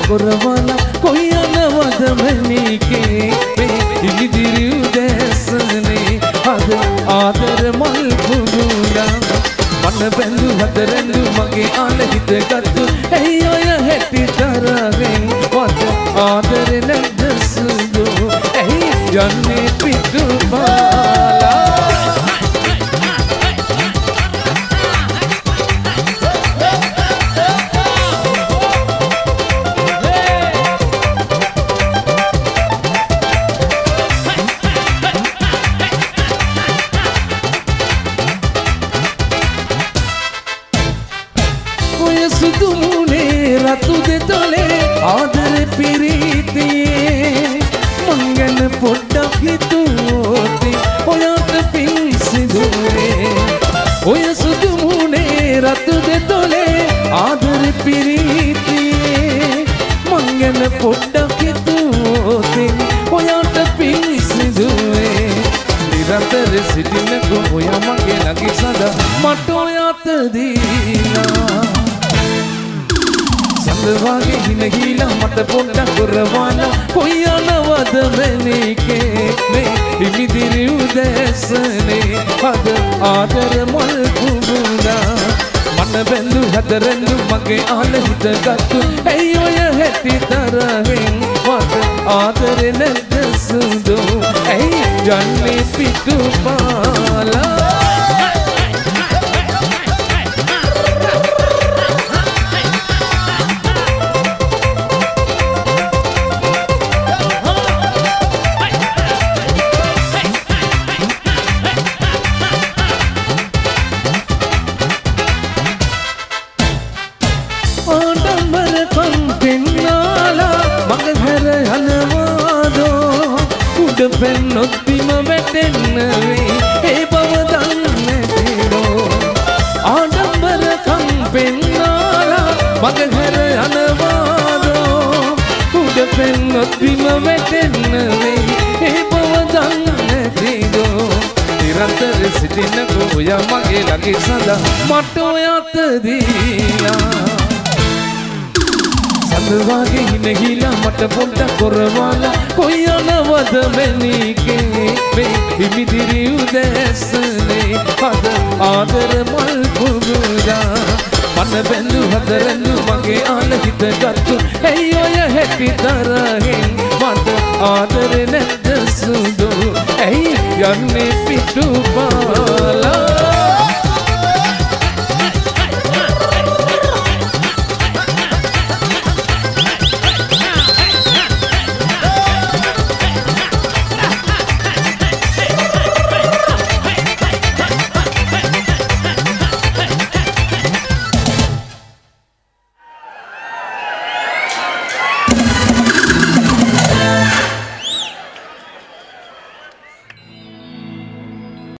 කොරවල කොයි යනවද මැනිකේ මේ ඉදිරි උදෑසනේ අද ආදර මල් පුදුනා මන බැඳු හතරෙන්දු මගේ ආල හිතගත්තු ඇයි ඔය හැටි තරගෙන් වත් ආදර නැද්ද සුදු ඇයි යන්නේ පිටු බාලා සුදු මුනේ රතු දෙතොලේ ආදර පිරීතියේ මං ගැන පොඩ්ඩක් හිතුවොත් ඔයාට පිං සිදුවේ ඔය සුදු මුනේ රතු දෙතොලේ ආදර පිරීතියේ මං ගැන පොඩ්ඩක් හිතුවොත් ඔයාට පිං සිදුවේ නිරන්තර සිටිනකො ඔයා මගේ ළඟ සදා මට ඔයාට දීලා සඳවාගේ හිනගීලා මට පොඩ්ඩක් කොරවලා කොයි යනවද මැනිකේ මේ ඉමිදිරි උදෑසනේ අද ආදර මල් පුදුනා මන බැඳු හතරෙන්දු මගේ ආල හිතගත්තු ඇයි ඔය හැටි තරගෙන් වත් ආදර නැද්ද සුදු ඇයි යන්නේ පිටු පාලා පෙන්නොත් බිම වැටෙන්න වේ ඒ බව දන්නේ නැතිනෝ ආඩම්බරකම් පෙන්නාලා මග හැර යනවාදෝ උඩ පෙන්නොත් බිම වැටෙන්න වේ ඒ බව දන්නේ නැතිනෝ නිරන්තර සිටිනකො ඔයා මගේ ළඟ සදා මට ඔයාට දීලා සඳවාගේ හිනගීලා මට පොඩ්ඩක් කොරවලා කොයි යනවද මැනිකේ මේ ඉමිදිරි උදෑසනේ අද ආදර මල් පුදුනා මන බැඳු හතරෙන්දු මගේ ආල හිතගත්තු ඇයි ඔය හැටි තරගෙන් මට ආදර නැද්ද සුදු ඇයි යන්නේ පිටු පාලා